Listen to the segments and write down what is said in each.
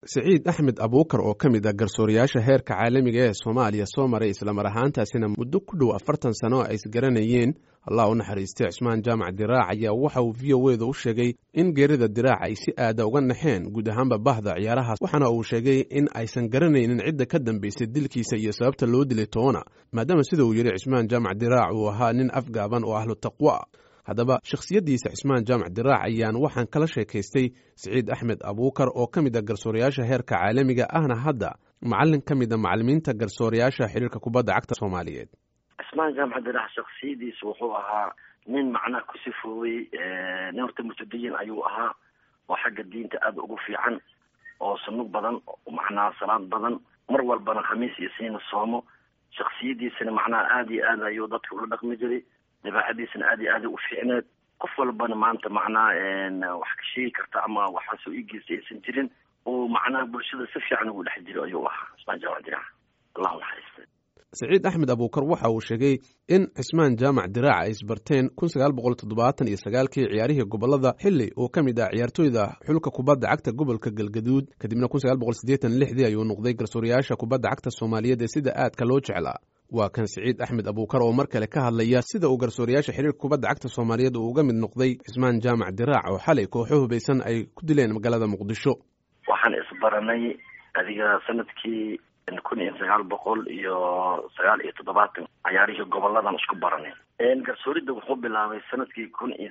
سعيد أحمد أبوكر oo ka mid ah garsoorayaasha heerka caalamiga ee Soomaaliya soo maray isla mar ahaantaasina muddo ku dhow 40 sano ay isgaranayeen Allah u naxariistay Cismaan Jaamac Diraac ayaa waxa uu VOA-da u sheegay in geerida Diraac ay si aad uga naxeen guud ahaanba bahda ciyaaraha waxana uu sheegay in aysan garanaynin cidda ka dambeysay dilkiisa iyo sababta loo dilay toona maadaama sida uu yiri Cismaan Jaamac Diraac uu ahaa nin afgaaban oo ahlu taqwa haddaba shakhsiyadiisa Cismaan Jaamac Diraac ayaan waxaan kala sheekaystay Saciid Axmed Abuukar oo ka mid ah garsoorayaasha heerka caalamiga ahna hadda macallin ka mid ah macallimiinta garsoorayaasha xiriirka kubadda cagta Soomaaliyeed. Cismaan Jaamac Diraac shakhsiyadiisa wuxuu ahaa nin macna ku sifooway noorta mutadayyin ayuu ahaa oo xagga diinta aad ugu fiican oo sunnad badan macna salaad badan mar walbana khamiis iyo siina soomo shakhsiyadiisana macna aad iyo aad ayuu dadka ula dhaqmi jiray dabeecadiisana aad u fiicneed qof walbana maanta macnaa wax ka sheegi karta ama waxa soo iigeysan jirin oo macnaa bulshada si fiican ugu dhex jiro ayuu ahaa Cismaan Jaamac Diraac Allahu naxariisto. Saciid Axmed Abuukar waxa uu sheegay in Cismaan Jaamac Diraac ay isbarteen 1979kii ciyaarihii gobolada xilli oo ka mid ah ciyaartooyda xulka kubadda cagta gobolka Galgaduud kadibna 1986 ayuu noqday garsoorayaasha kubadda cagta Soomaaliyeed sida aadka loo jeclaa. waa kan Saciid Axmed Abuukar oo mar kale ka hadlaya sida uu garsoorayaasha xiriirka kubadda cagta Soomaaliyeed uu uga mid noqday Cismaan Jaamac Diraac oo xalay kooxo hubeysan ay ku dileen magaalada Muqdisho. waxaan isbaranay adiga sanadkii 1979 ciyaarihii goboladan isku baranay garsooridda wuxuu bilaabay sanadkii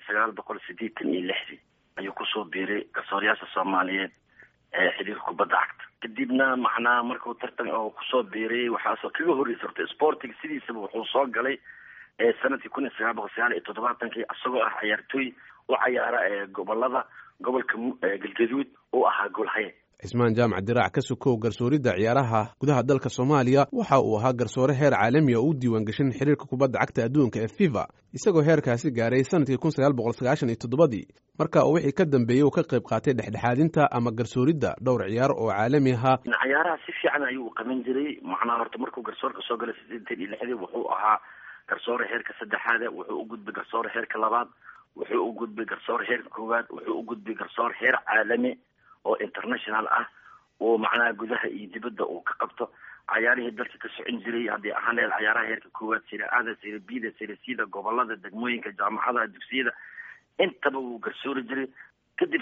1986 ayuu ku soo biiray garsoorayaasha Soomaaliyeed ee xiriirka kubadda cagta kadibna macnaa markuu tartan oo ku soo biiray waxaasoo kaga horeysay sporting sidiisaba wuxuu soo galay sanadkii 1979 asagoo ah ciyaartooy u ciyaara gobolada gobolka Galgaduud oo ahaa goolhaye. Cismaan Jaamac Diraac ka sokow garsooridda ciyaaraha gudaha dalka Soomaaliya waxa uu ahaa garsoore heer caalami ah oo u diiwaan gashan xiriirka kubadda cagta adduunka ee FIFA isagoo heerkaasi gaaray sanadkii 1997 marka uu wixii ka dambeeyay uu ka qayb qaatay dhexdhexaadinta ama garsooridda dhowr ciyaar oo caalami ah. ciyaaraha si fiican ayuu u qaban jiray macnaa horta markuu garsoorka soo galay 86 wuxuu ahaa garsoore heerka saddexaad wuxuu u gudbay garsoore heerka labaad wuxuu u gudbay garsoore heerka koowaad wuxuu u gudbay garsoore heer caalami oo international ah oo macnaha gudaha iyo dibadda uu ka qabto ciyaarihii dalka ka socon jiray hadii ahaaneel ciyaaraha heerka koowaad sida aada sida bida sida gobolada degmooyinka jaamacadaha dugsiyada intaba uu garsoori jiray kadib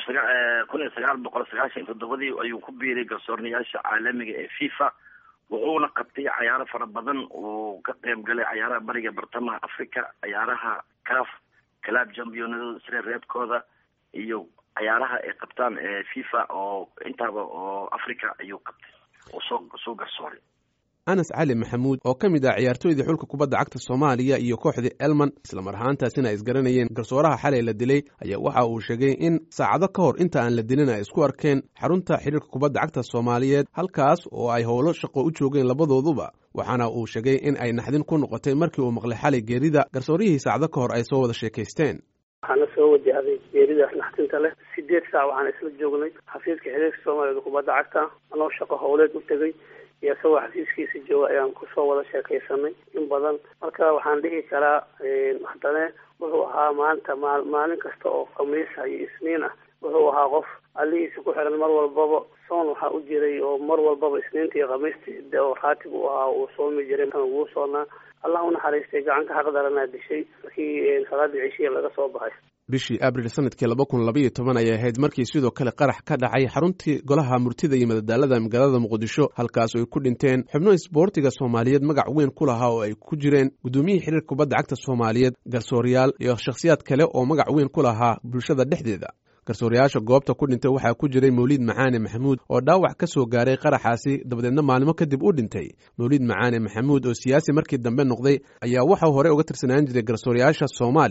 1997 ayuu ku biiray garsoornayaasha caalamiga ee FIFA wuxuuna qabtay ciyaaro fara badan oo ka qayb galay ciyaaraha bariga bartamaha Afrika ciyaaraha CAF Club Champions sida reebkooda iyo ciyaaraha ay qabtaan FIFA oo intaba oo Afrika ayuu qabtay oo soo garsooray. Anas Cali Maxamuud oo ka mid ah ciyaartooyda xulka kubadda cagta Soomaaliya iyo kooxda Elman isla mar ahaantaasina isgaranayeen garsooraha xalay la dilay ayaa waxa uu sheegay in saacado ka hor inta aan la dilin ay isku arkeen xarunta xiriirka kubadda cagta Soomaaliyeed halkaas oo ay howlo shaqo u joogeen labadooduba waxaana uu sheegay in ay naxdin ku noqotay markii uu maqlay xalay geerida garsoorihii saacado ka hor ay soo wada sheekaysteen. waxaana soo wajahaday geerida naxdinta leh 8 saac waxaan isla joognay xafiiska xiriirka Soomaaliyeed kubadda cagta anoo shaqo howleed u tagay iyo soo xafiiskiisa jooga ayaan ku soo wada sheekaysanay in badan marka waxaan dhihi karaa hadana wuxuu ahaa maanta maalin kasta oo khamiis iyo isniin ah wuxuu ahaa qof alihiisa ku xiran mar walbaba soon waxa u jiray oo mar walbaba isniinta iyo khamiista oo raatib u ahaa uu soomi jiray uu soonaa Allah u naxariistay gacanka xaqdarana dishay markii salaadii cishiga laga soo baxay. bishii Abriil sanadkii 2012 ayay ahayd markii sidoo kale qarax ka dhacay xaruntii golaha murtida iyo madadaalada magaalada Muqdisho halkaas oo ay ku dhinteen xubno isboortiga Soomaaliyeed magac weyn ku lahaa oo ay ku jireen gudoomiyihii xiriirka kubadda cagta Soomaaliyeed garsoorayaal iyo shakhsiyaad kale oo magac weyn ku lahaa bulshada dhexdeeda. garsoorayaasha goobta ku dhintay waxaa ku jiray Mawlid Macaane Maxamuud oo dhaawac ka soo gaaray qaraxaasi dabadeedna maalmo kadib u dhintay. Mawlid Macaane Maxamuud oo siyaasi markii dambe noqday ayaa waxa hore uga tirsanaan jiray garsoorayaasha Soomaaliya